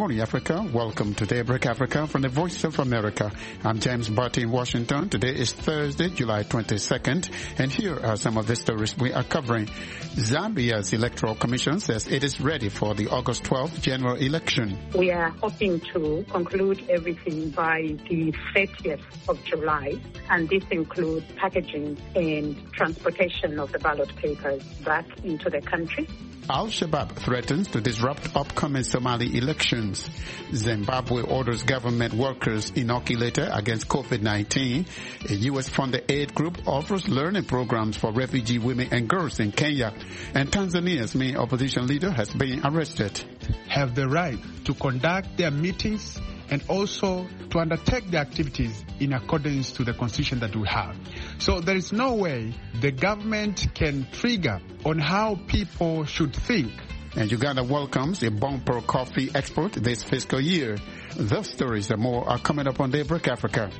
morning, Africa. Welcome to Daybreak Africa from the Voice of America. I'm James Barty in Washington. Today is Thursday, July 22nd, and here are some of the stories we are covering. Zambia's Electoral Commission says it is ready for the August 12th general election. We are hoping to conclude everything by the 30th of July, and this includes packaging and transportation of the ballot papers back into the country. Al-Shabaab threatens to disrupt upcoming Somali elections. Zimbabwe orders government workers inoculated against COVID-19. A U.S.-funded aid group offers learning programs for refugee women and girls in Kenya. And Tanzania's main opposition leader has been arrested. Have the right to conduct their meetings and also to undertake the activities in accordance to the constitution that we have. So there is no way the government can trigger on how people should think. And Uganda welcomes a bumper coffee export this fiscal year. Those stories and more are coming up on Daybreak Africa.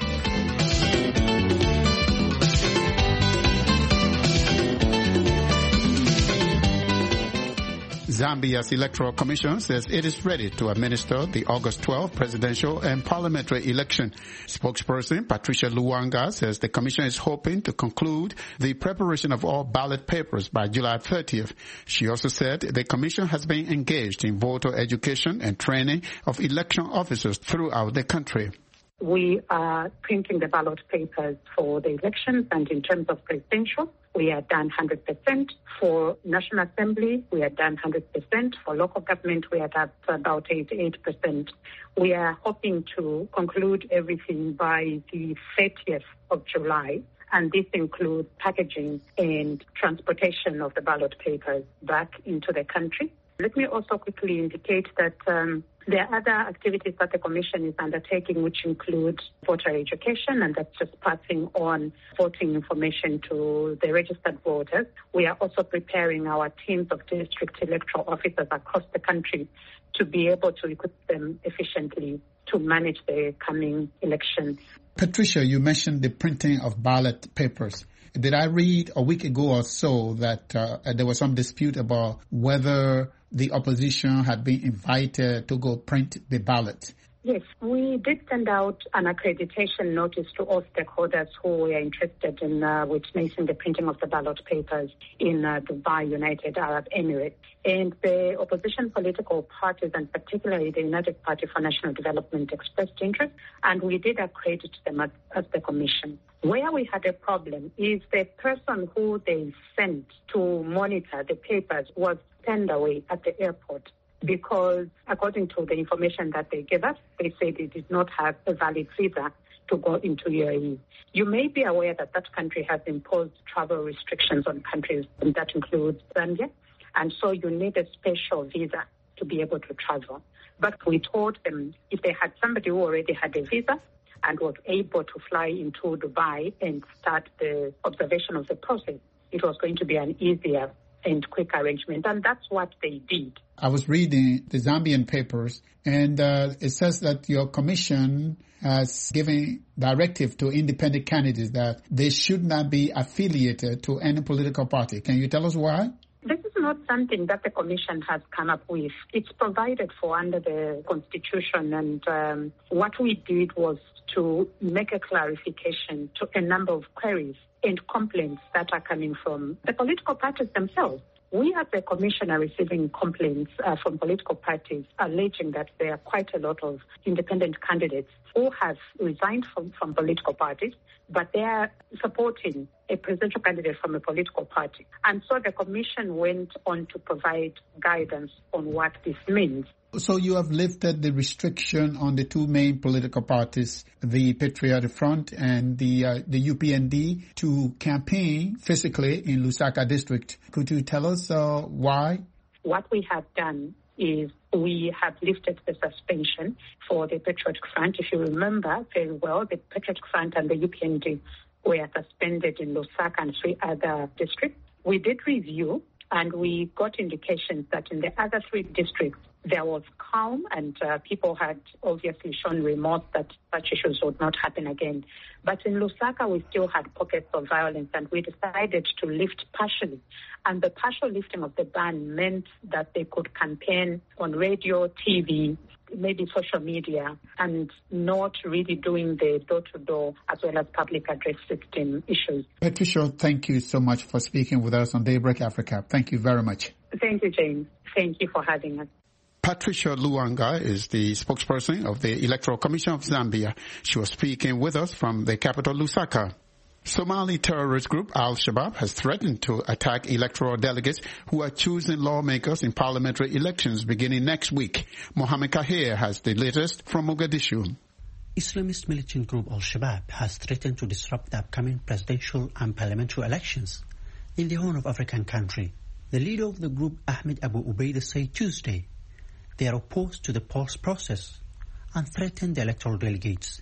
Zambia's Electoral Commission says it is ready to administer the August 12th presidential and parliamentary election. Spokesperson Patricia Luwanga says the commission is hoping to conclude the preparation of all ballot papers by July 30th. She also said the commission has been engaged in voter education and training of election officers throughout the country. We are printing the ballot papers for the elections, and in terms of presidential, we are done 100%. For National Assembly, we are done 100%. For local government, we are at about 88%. We are hoping to conclude everything by the 30th of July, and this includes packaging and transportation of the ballot papers back into the country. Let me also quickly indicate that there are other activities that the Commission is undertaking, which include voter education, and that's just passing on voting information to the registered voters. We are also preparing our teams of district electoral officers across the country to be able to equip them efficiently to manage the coming elections. Patricia, you mentioned the printing of ballot papers. Did I read a week ago or so that there was some dispute about whether the opposition had been invited to go print the ballot? Yes, we did send out an accreditation notice to all stakeholders who were interested in witnessing the printing of the ballot papers in Dubai, United Arab Emirates. And the opposition political parties, and particularly the United Party for National Development, expressed interest, and we did accredit them as the Commission. Where we had a problem is the person who they sent to monitor the papers was turned away at the airport, because according to the information that they gave us, they said they did not have a valid visa to go into UAE. You may be aware that that country has imposed travel restrictions on countries, and that includes Zambia, and so you need a special visa to be able to travel. But we told them if they had somebody who already had a visa and was able to fly into Dubai and start the observation of the process, it was going to be an easier and quick arrangement, and that's what they did. I was reading the Zambian papers, and it says that your commission has given directive to independent candidates that they should not be affiliated to any political party. Can you tell us why? This is not something that the Commission has come up with. It's provided for under the Constitution, and what we did was to make a clarification to a number of queries and complaints that are coming from the political parties themselves. We as a Commission are receiving complaints from political parties alleging that there are quite a lot of independent candidates who have resigned from political parties, but they are supporting a presidential candidate from a political party. And so the Commission went on to provide guidance on what this means. So you have lifted the restriction on the two main political parties, the Patriotic Front and the UPND, to campaign physically in Lusaka district. Could you tell us why? What we have done is we have lifted the suspension for the Patriotic Front. If you remember very well, the Patriotic Front and the UPND were suspended in Lusaka and 3 other districts. We did review, and we got indications that in the other 3 districts, there was calm, and people had obviously shown remorse that such issues would not happen again. But in Lusaka, we still had pockets of violence, and we decided to lift partially. And the partial lifting of the ban meant that they could campaign on radio, TV, maybe social media, and not really doing the door-to-door as well as public address system issues. Patricia, thank you so much for speaking with us on Daybreak Africa. Thank you very much. Thank you, James. Thank you for having us. Patricia Luanga is the spokesperson of the Electoral Commission of Zambia. She was speaking with us from the capital, Lusaka. Somali terrorist group Al-Shabaab has threatened to attack electoral delegates who are choosing lawmakers in parliamentary elections beginning next week. Mohammed Kahir has the latest from Mogadishu. Islamist militant group Al-Shabaab has threatened to disrupt the upcoming presidential and parliamentary elections in the Horn of African country. The leader of the group, Ahmed Abu Ubaidah, said Tuesday they are opposed to the polls process and threaten the electoral delegates.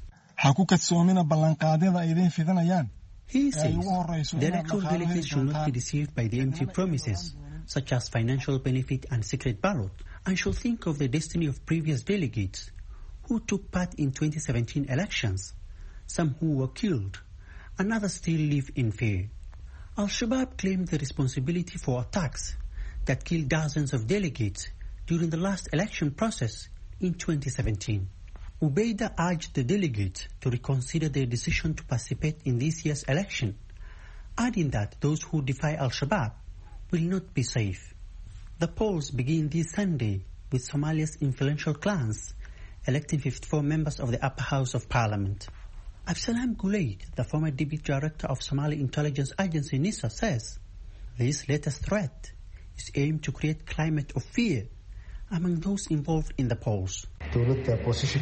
He says the electoral delegates should not be deceived by the empty promises, such as financial benefit and secret ballot, and should think of the destiny of previous delegates who took part in 2017 elections, some who were killed, and others still live in fear. Al-Shabaab claimed the responsibility for attacks that killed dozens of delegates during the last election process in 2017. Ubaidah urged the delegates to reconsider their decision to participate in this year's election, adding that those who defy Al-Shabaab will not be safe. The polls begin this Sunday with Somalia's influential clans electing 54 members of the upper house of parliament. Absalam Gulaid, the former deputy director of Somali intelligence agency NISA, says this latest threat is aimed to create a climate of fear among those involved in the polls. He says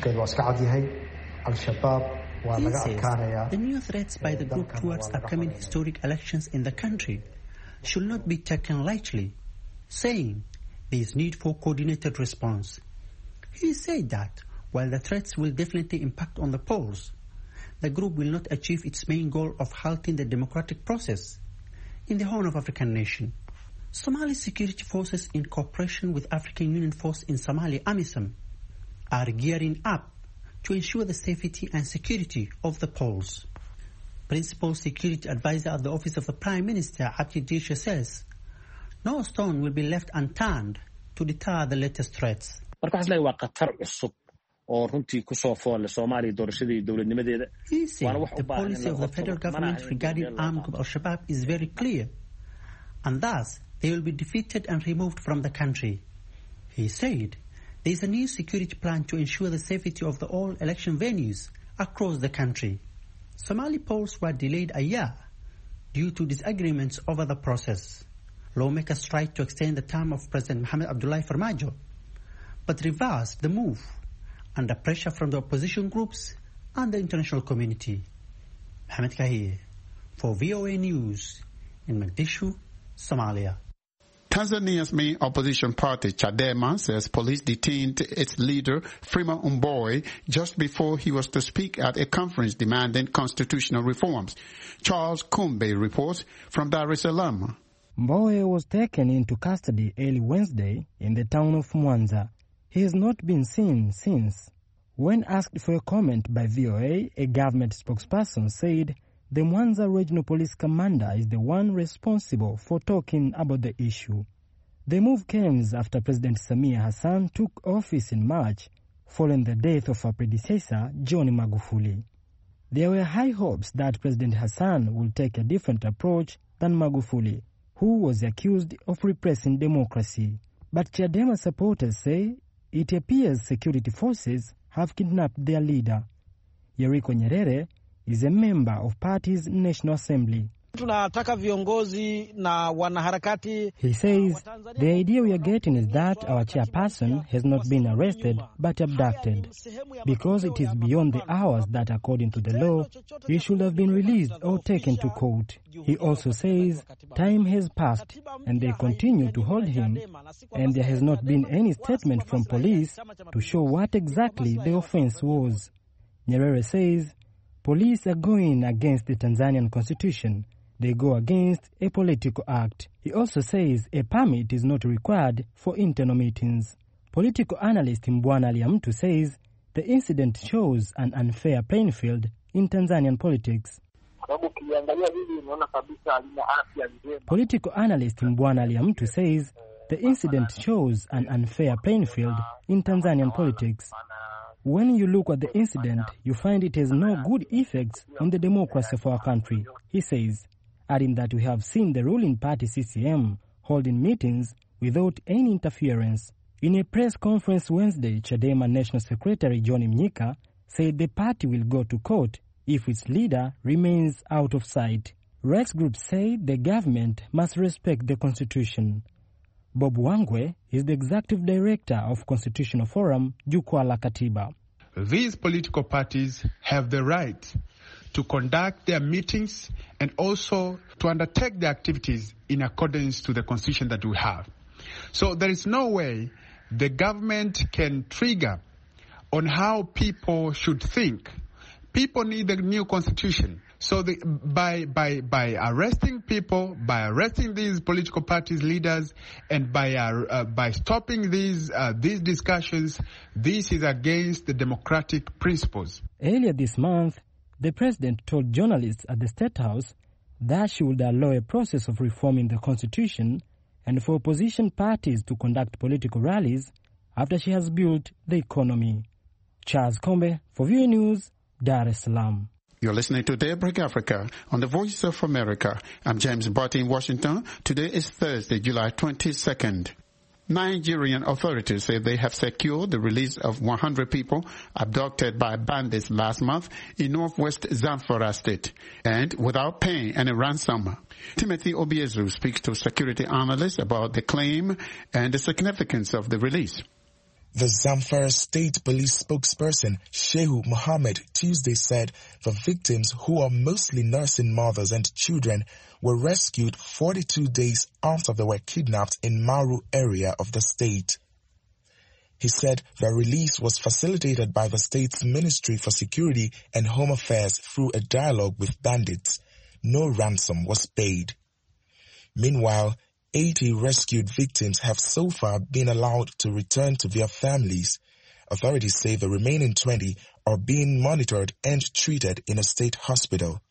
the new threats by the group towards upcoming historic elections in the country should not be taken lightly, saying there is need for coordinated response. He said that while the threats will definitely impact on the polls, the group will not achieve its main goal of halting the democratic process in the Horn of African nation. Somali security forces, in cooperation with African Union Force in Somalia, AMISOM, are gearing up to ensure the safety and security of the polls. Principal Security Advisor at the Office of the Prime Minister, Abdi Dirshe, says no stone will be left unturned to deter the latest threats. He says the policy of the federal government regarding armed group Al-Shabaab is very clear, and thus they will be defeated and removed from the country. He said there is a new security plan to ensure the safety of all election venues across the country. Somali polls were delayed a year due to disagreements over the process. Lawmakers tried to extend the term of President Mohamed Abdullahi Farmajo, but reversed the move under pressure from the opposition groups and the international community. Mohammed Kahir for VOA News in Mogadishu, Somalia. Tanzania's main opposition party, Chadema, says police detained its leader, Freeman Mbowe, just before he was to speak at a conference demanding constitutional reforms. Charles Kumbe reports from Dar es Salaam. Mbowe was taken into custody early Wednesday in the town of Mwanza. He has not been seen since. When asked for a comment by VOA, a government spokesperson said the Mwanza Regional Police Commander is the one responsible for talking about the issue. The move comes after President Samia Hassan took office in March following the death of her predecessor, John Magufuli. There were high hopes that President Hassan would take a different approach than Magufuli, who was accused of repressing democracy. But Chadema supporters say it appears security forces have kidnapped their leader. Yeriko Nyerere is a member of party's National Assembly. He says the idea we are getting is that our chairperson has not been arrested but abducted, because it is beyond the hours that, according to the law, he should have been released or taken to court. He also says time has passed and they continue to hold him, and there has not been any statement from police to show what exactly the offense was. Nyerere says police are going against the Tanzanian constitution. They go against a political act. He also says a permit is not required for internal meetings. Political analyst Mbwana Liamtu says the incident shows an unfair playing field in Tanzanian politics. Political analyst Mbwana Liamtu says the incident shows an unfair playing field in Tanzanian politics. When you look at the incident, you find it has no good effects on the democracy of our country, he says, adding that we have seen the ruling party CCM holding meetings without any interference. In a press conference Wednesday, Chadema National Secretary John Mnyika said the party will go to court if its leader remains out of sight. Rights groups say the government must respect the Constitution. Bob Wangwe is the executive director of Constitutional Forum, Jukwaa la Katiba. These political parties have the right to conduct their meetings and also to undertake their activities in accordance to the Constitution that we have. So there is no way the government can trigger on how people should think. People need a new constitution. So by arresting people, by arresting these political parties' leaders, and by stopping these discussions, this is against the democratic principles. Earlier this month, the president told journalists at the State House that she would allow a process of reforming the constitution and for opposition parties to conduct political rallies after she has built the economy. Charles Kombe for VOA News, Dar es Salaam. You're listening to Daybreak Africa on the Voice of America. I'm James Barty in Washington. Today is Thursday, July 22nd. Nigerian authorities say they have secured the release of 100 people abducted by bandits last month in northwest Zamfara state, and without paying any ransom. Timothy Obiezu speaks to security analysts about the claim and the significance of the release. The Zamfara State Police spokesperson, Shehu Mohammed, Tuesday said the victims, who are mostly nursing mothers and children, were rescued 42 days after they were kidnapped in Maru area of the state. He said the release was facilitated by the state's Ministry for Security and Home Affairs through a dialogue with bandits. No ransom was paid. Meanwhile, 80 rescued victims have so far been allowed to return to their families. Authorities say the remaining 20 are being monitored and treated in a state hospital.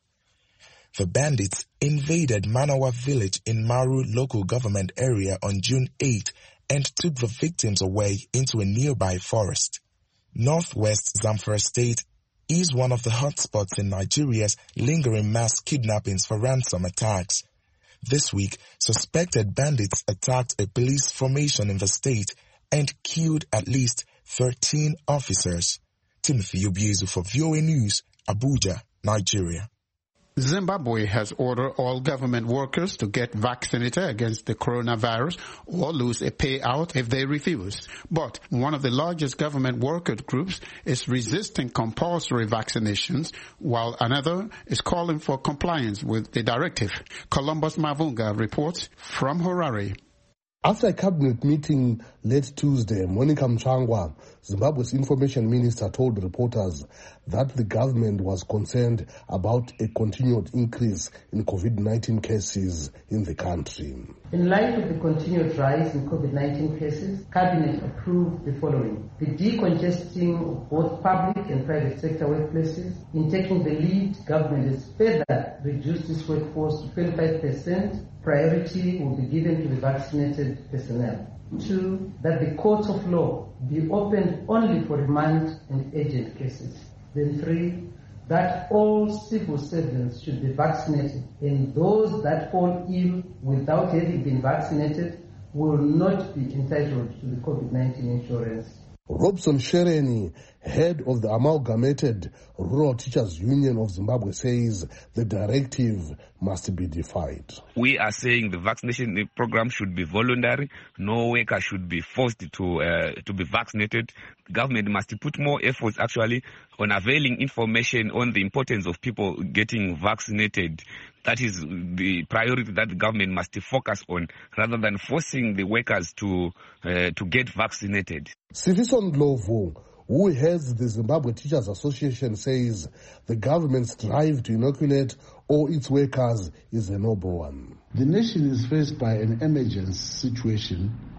The bandits invaded Manawa village in Maru local government area on June 8 and took the victims away into a nearby forest. Northwest Zamfara State is one of the hotspots in Nigeria's lingering mass kidnappings for ransom attacks. This week, suspected bandits attacked a police formation in the state and killed at least 13 officers. Timothy Obiezu for VOA News, Abuja, Nigeria. Zimbabwe has ordered all government workers to get vaccinated against the coronavirus or lose a payout if they refuse. But one of the largest government worker groups is resisting compulsory vaccinations, while another is calling for compliance with the directive. Columbus Mavunga reports from Harare. After a cabinet meeting late Tuesday, Monica Mchangwa, Zimbabwe's information minister, told reporters that the government was concerned about a continued increase in COVID-19 cases in the country. In light of the continued rise in COVID-19 cases, Cabinet approved the following: the decongesting of both public and private sector workplaces. In taking the lead, government has further reduced its workforce to 25%. Priority will be given to the vaccinated personnel. 2, that the courts of law be opened only for remand and urgent cases. Then 3, that all civil servants should be vaccinated, and those that fall ill without having been vaccinated will not be entitled to the COVID-19 insurance. Robson Shereni, head of the Amalgamated Rural Teachers Union of Zimbabwe, says the directive must be defied. We are saying the vaccination program should be voluntary. No worker should be forced to be vaccinated. Government must put more efforts actually on availing information on the importance of people getting vaccinated. That is the priority that the government must focus on, rather than forcing the workers to get vaccinated. Sifiso Ndlovu, who heads the Zimbabwe Teachers Association, says the government's drive to inoculate all its workers is a noble one. The nation is faced by an emergency situation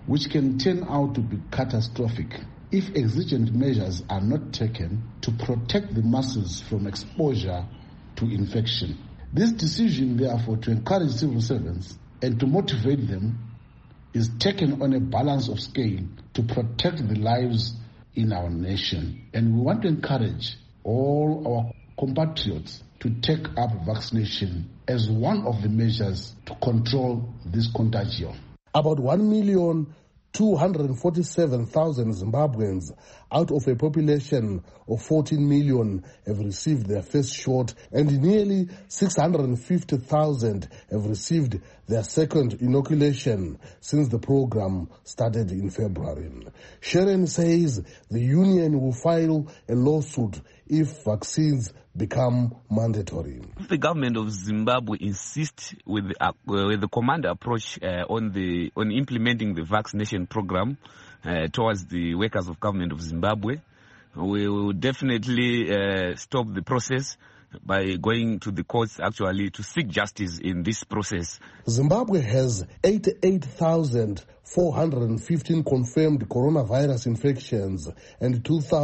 which can turn out to be catastrophic if exigent measures are not taken to protect the masses from exposure to infection. This decision, therefore, to encourage civil servants and to motivate them is taken on a balance of scale to protect the lives in our nation. And we want to encourage all our compatriots to take up vaccination as one of the measures to control this contagion. About 1,247,000 Zimbabweans out of a population of 14 million have received their first shot, and nearly 650,000 have received their second inoculation since the program started in February. Sharon says the union will file a lawsuit if vaccines become mandatory. The government of Zimbabwe insists with the command approach on implementing the vaccination program towards the workers of government of Zimbabwe. We will definitely stop the process by going to the courts actually to seek justice in this process. Zimbabwe has 88,415 confirmed coronavirus infections and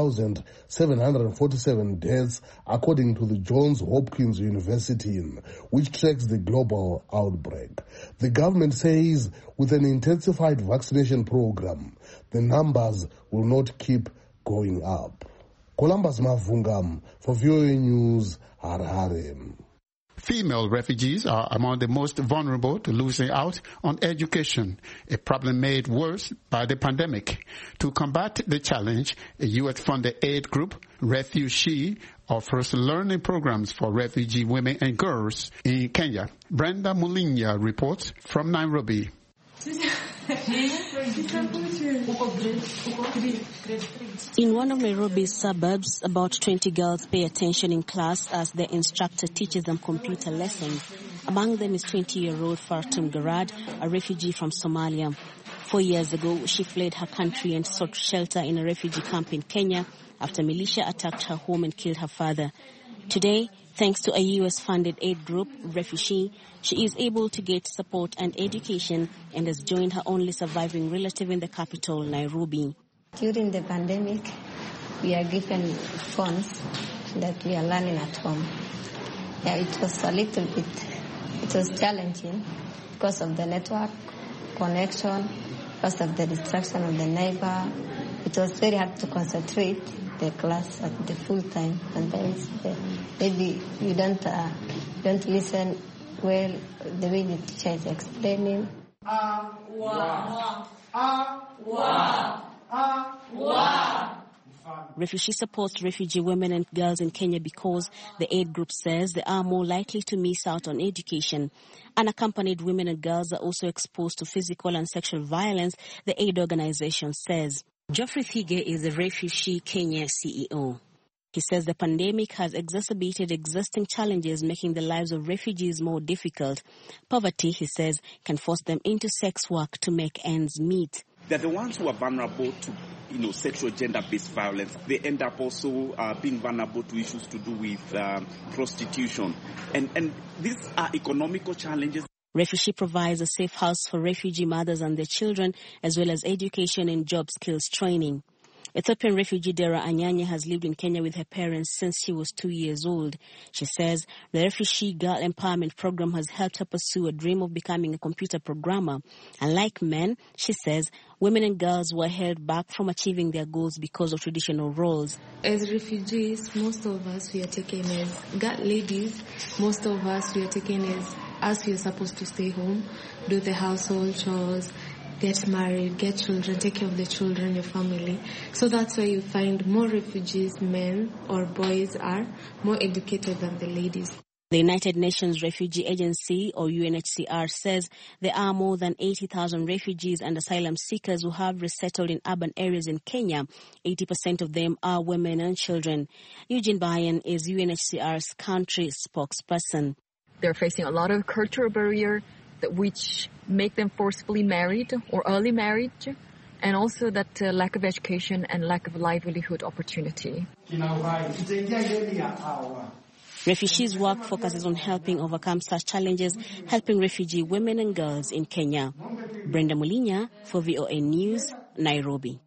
2,747 deaths, according to the Johns Hopkins University, which tracks the global outbreak. The government says with an intensified vaccination program, the numbers will not keep going up. Columbus Mavungam for VOA News, Harare. Female refugees are among the most vulnerable to losing out on education, a problem made worse by the pandemic. To combat the challenge, a U.S.-funded aid group, Refugee, offers learning programs for refugee women and girls in Kenya. Brenda Mulinya reports from Nairobi. In one of Nairobi's suburbs, about 20 girls pay attention in class as their instructor teaches them computer lessons. Among them is 20-year-old Fartum Garad, a refugee from Somalia. 4 years ago, she fled her country and sought shelter in a refugee camp in Kenya after militia attacked her home and killed her father. Today, thanks to a U.S.-funded aid group, Refugee, she is able to get support and education and has joined her only surviving relative in the capital, Nairobi. During the pandemic, we are given phones that we are learning at home. Yeah, it was challenging because of the network connection, because of the distraction of the neighbor. It was very hard to concentrate the class at the full time, and then maybe you don't listen well the way the teacher is explaining. Refugee supports refugee women and girls in Kenya because the aid group says they are more likely to miss out on education. Unaccompanied women and girls are also exposed to physical and sexual violence, the aid organization says. Geoffrey Thige is the Refugee Kenya CEO. He says the pandemic has exacerbated existing challenges, making the lives of refugees more difficult. Poverty, he says, can force them into sex work to make ends meet. They're the ones who are vulnerable to, sexual gender-based violence. They end up also being vulnerable to issues to do with prostitution. And these are economical challenges. Refugee provides a safe house for refugee mothers and their children, as well as education and job skills training. Ethiopian refugee Dera Anyanya has lived in Kenya with her parents since she was 2 years old. She says the Refugee Girl Empowerment Program has helped her pursue a dream of becoming a computer programmer. And like men, she says, women and girls were held back from achieving their goals because of traditional roles. As refugees, most of us, we are taken as ladies. Most of us, we are taken as we are supposed to stay home, do the household chores, get married, get children, take care of the children, your family. So that's why you find more refugees, men or boys, are more educated than the ladies. The United Nations Refugee Agency, or UNHCR, says there are more than 80,000 refugees and asylum seekers who have resettled in urban areas in Kenya. 80% of them are women and children. Eugene Bayan is UNHCR's country spokesperson. They're facing a lot of cultural barrier which make them forcibly married or early marriage, and also that lack of education and lack of livelihood opportunity. Refugees' work focuses on helping overcome such challenges, helping refugee women and girls in Kenya. Brenda Mulinya for VOA News, Nairobi.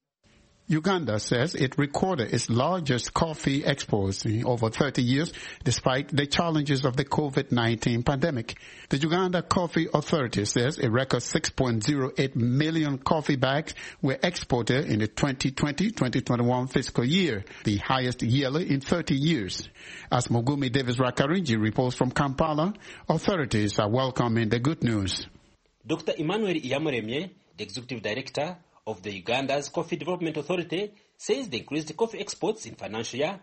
Uganda says it recorded its largest coffee exports in over 30 years, despite the challenges of the COVID-19 pandemic. The Uganda Coffee Authority says a record 6.08 million coffee bags were exported in the 2020-2021 fiscal year, the highest yearly in 30 years. As Mogumi Davis Rakarinji reports from Kampala, authorities are welcoming the good news. Dr. Emmanuel Iyamuremye, the executive director of the Uganda's Coffee Development Authority, says the increased coffee exports in financial year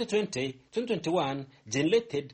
2020-2021 generated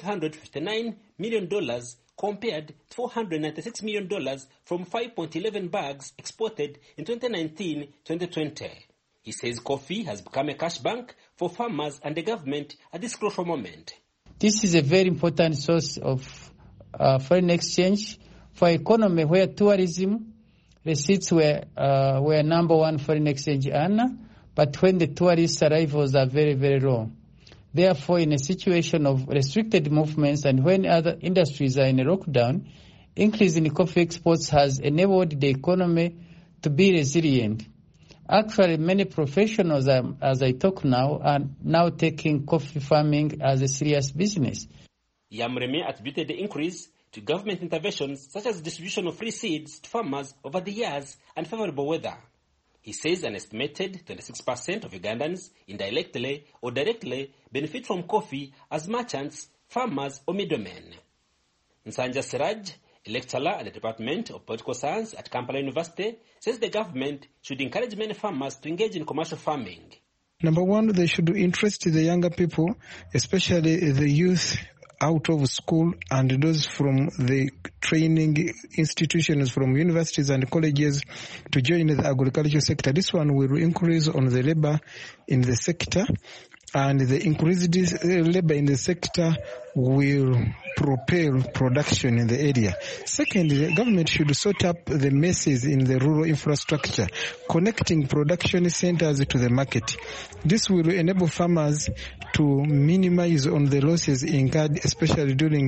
$559 million compared to $496 million from 5.11 bags exported in 2019-2020. He says coffee has become a cash bank for farmers and the government at this crucial moment. This is a very important source of foreign exchange for economy where tourism receipts were number one foreign exchange earner, but when the tourist arrivals are very, very low. Therefore, in a situation of restricted movements and when other industries are in a lockdown, increase in coffee exports has enabled the economy to be resilient. Actually, many professionals, as I talk now, are now taking coffee farming as a serious business. Iyamuremye attributed the increase to government interventions such as distribution of free seeds to farmers over the years and favorable weather. He says an estimated 26% of Ugandans indirectly or directly benefit from coffee as merchants, farmers or middlemen. Nsanja Siraj, a lecturer at the Department of Political Science at Kampala University, says the government should encourage many farmers to engage in commercial farming. Number one, they should interest the younger people, especially the youth out of school and those from the training institutions from universities and colleges to join the agricultural sector. This one will increase on the labor in the sector, and the increased labor in the sector will propel production in the area. Secondly, the government should sort up the messes in the rural infrastructure, connecting production centers to the market. This will enable farmers to minimize on the losses incurred, especially during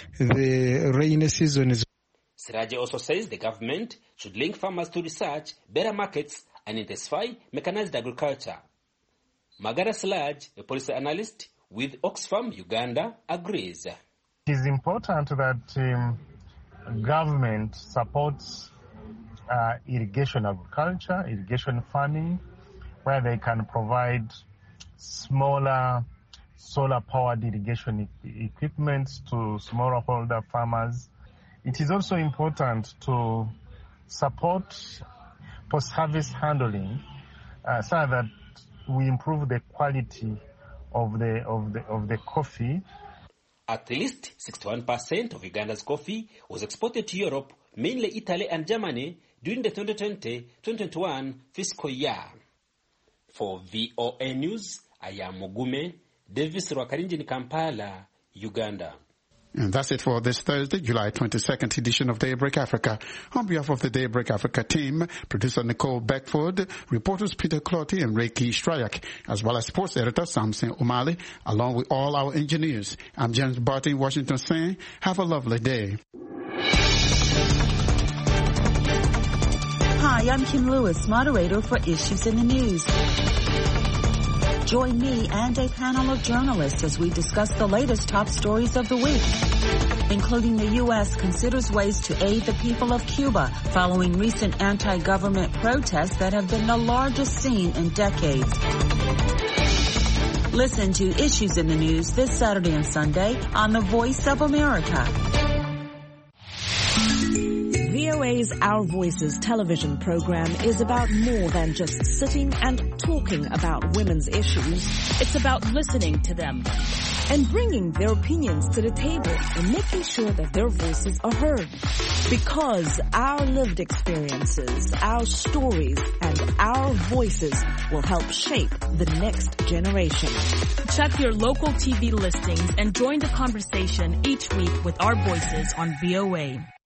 the rainy season. Siraje also says the government should link farmers to research, better markets, and intensify mechanized agriculture. Magara Slaj, a policy analyst with Oxfam Uganda, agrees. It is important that government supports irrigation agriculture, irrigation farming, where they can provide smaller solar-powered irrigation equipment to smallholder farmers. It is also important to support post-harvest handling so that we improve the quality of the coffee. At least 61% of Uganda's coffee was exported to Europe, mainly Italy and Germany, during the 2020-2021 fiscal year. For VOA News, I am Mugume Davis Rwakarinji in Kampala, Uganda. And that's it for this Thursday, July 22nd edition of Daybreak Africa. On behalf of the Daybreak Africa team, producer Nicole Beckford, reporters Peter Clotty and Reiki Strayak, as well as sports editor Samson O'Malley, along with all our engineers. I'm James Barton in Washington saying, have a lovely day. Hi, I'm Kim Lewis, moderator for Issues in the News. Join me and a panel of journalists as we discuss the latest top stories of the week, including the U.S. considers ways to aid the people of Cuba following recent anti-government protests that have been the largest seen in decades. Listen to Issues in the News this Saturday and Sunday on The Voice of America. VOA's Our Voices television program is about more than just sitting and talking about women's issues. It's about listening to them and bringing their opinions to the table and making sure that their voices are heard. Because our lived experiences, our stories, and our voices will help shape the next generation. Check your local TV listings and join the conversation each week with our voices on VOA.